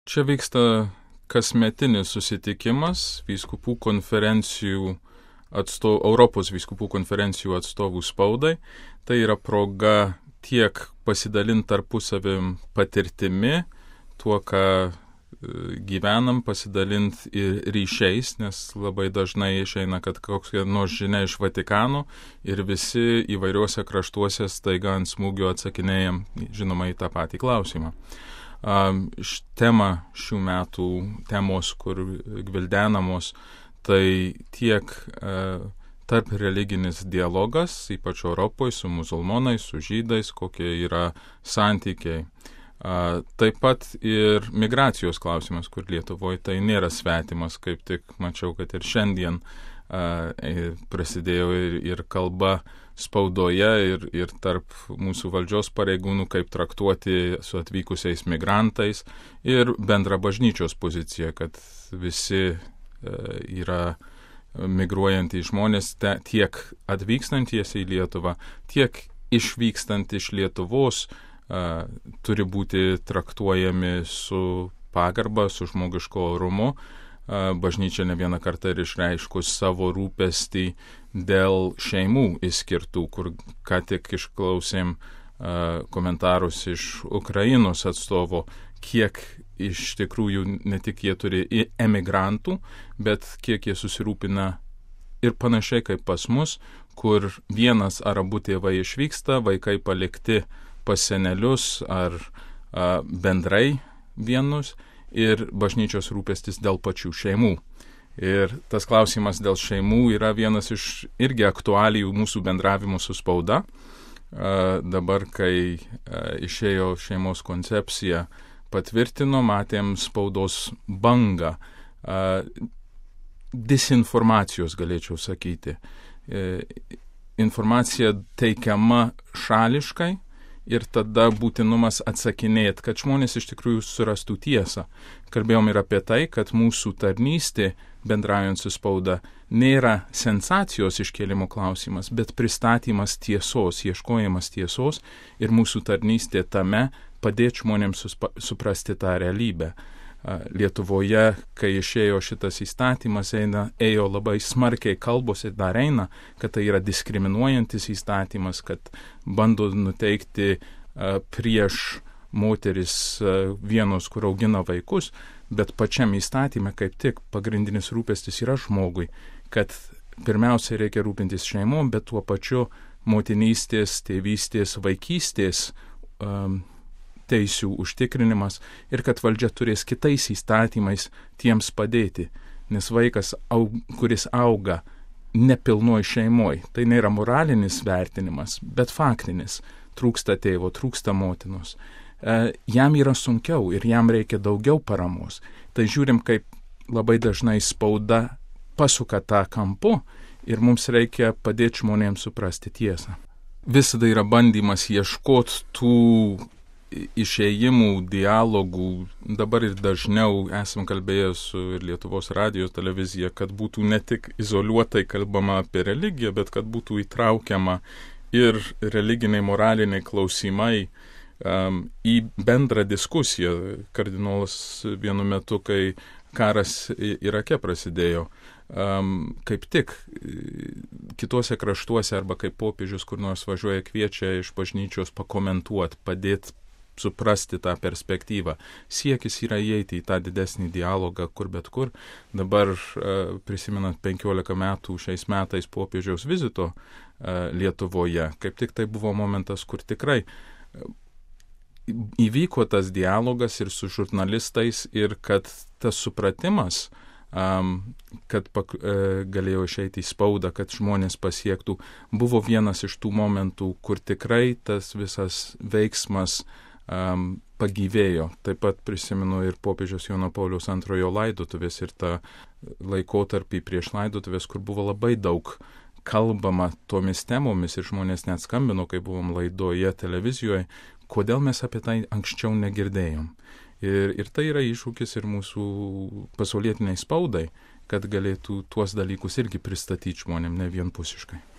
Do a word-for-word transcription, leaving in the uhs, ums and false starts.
Čia vyksta kasmetinis susitikimas vyskupų konferencijų atstovų, Europos vyskupų konferencijų atstovų spaudai. Tai yra proga tiek pasidalinti tarpusavim patirtimi, tuo, ką gyvenam, pasidalinti ir ryšiais, nes labai dažnai išeina, kad kokia nors žinia iš Vatikano ir visi įvairiuose kraštuose staiga ant smūgio atsakinėjam, žinoma, į tą patį klausimą. Š tema šių metų temos, kur gvildenamos, tai tiek uh, tarp religinis dialogas, ypač Europoje, su musulmonais, su žydais, kokie yra santykiai. Uh, taip pat ir migracijos klausimas, kur Lietuvoje tai nėra svetimas, kaip tik mačiau, kad ir šiandien uh, prasidėjo ir, ir kalba spaudoje ir, ir tarp mūsų valdžios pareigūnų, kaip traktuoti su atvykusiais migrantais ir bendra bažnyčios pozicija, kad visi e, yra migruojantys žmonės te, tiek atvykstanties į Lietuvą, tiek išvykstant iš Lietuvos e, turi būti traktuojami su pagarba, su žmogiško orumu. Bažnyčia ne vieną kartą ir išreiškus savo rūpestį dėl šeimų išskirtų, kur ką tik išklausėm uh, komentarus iš Ukrainos atstovo, kiek iš tikrųjų ne tik jie turi emigrantų, bet kiek jie susirūpina ir panašiai kaip pas mus, kur vienas ar abu tėvai išvyksta, vaikai palikti pas senelius ar uh, bendrai vienus, ir bažnyčios rūpestis dėl pačių šeimų. Ir tas klausimas dėl šeimų yra vienas iš irgi aktualijų mūsų bendravimo su spauda. Uh, dabar, kai uh, išėjo šeimos koncepcija, patvirtino, matėm spaudos bangą, uh, disinformacijos, galėčiau sakyti. Uh, informacija teikiama šališkai, ir tada būtinumas atsakinėti, kad žmonės iš tikrųjų surastų tiesą. Kalbėjom ir apie tai, kad mūsų tarnystė, bendraujant su spauda, nėra sensacijos iškėlimo klausimas, bet pristatymas tiesos, ieškojimas tiesos ir mūsų tarnystė tame padėti žmonėms suprasti tą realybę. Lietuvoje, kai išėjo šitas įstatymas, eina, ėjo labai smarkiai kalbos ir dar eina, kad tai yra diskriminuojantis įstatymas, kad bando nuteikti uh, prieš moteris uh, vienos, kur augina vaikus, bet pačiam įstatyme kaip tik pagrindinis rūpestis yra žmogui, kad pirmiausia reikia rūpintis šeimom, bet tuo pačiu motinystės, tėvystės, vaikystės um, teisių užtikrinimas ir kad valdžia turės kitais įstatymais tiems padėti, nes vaikas, aug, kuris auga nepilnoj šeimoj, tai nėra moralinis vertinimas, bet faktinis, trūksta tėvo, trūksta motinos. E, jam yra sunkiau ir jam reikia daugiau paramos. Tai žiūrim, kaip labai dažnai spauda pasuka tą kampu ir mums reikia padėti žmonėms suprasti tiesą. Visada yra bandymas ieškoti tų išėjimų, dialogų. Dabar ir dažniau esam kalbėję su ir Lietuvos radijo televizija, kad būtų ne tik izoliuotai kalbama apie religiją, bet kad būtų įtraukiama ir religiniai, moraliniai klausimai um, į bendrą diskusiją. Kardinolas vienu metu, kai karas Irake prasidėjo, um, kaip tik kituose kraštuose arba kaip popiežius kur nors važiuoja, kviečia iš bažnyčios pakomentuoti, padėti suprasti tą perspektyvą. Siekis yra įeiti į tą didesnį dialogą, kur bet kur. Dabar, uh, prisimenant penkiolika metų šiais metais popiežiaus vizito uh, Lietuvoje, kaip tik tai buvo momentas, kur tikrai uh, įvyko tas dialogas ir su žurnalistais ir kad tas supratimas, um, kad pak, uh, galėjo išeiti į spaudą, kad žmonės pasiektų, buvo vienas iš tų momentų, kur tikrai tas visas veiksmas Um, pagyvėjo. Taip pat prisimenu ir popiežiaus Jono Pauliaus antrojo laidotuvės ir tą laikotarpį prieš laidotuvės, kur buvo labai daug kalbama tomis temomis ir žmonės net skambino, kai buvom laidoje televizijoje, kodėl mes apie tai anksčiau negirdėjom. Ir, ir tai yra iššūkis ir mūsų pasaulietiniai spaudai, kad galėtų tuos dalykus irgi pristatyti žmonėm ne vienpusiškai.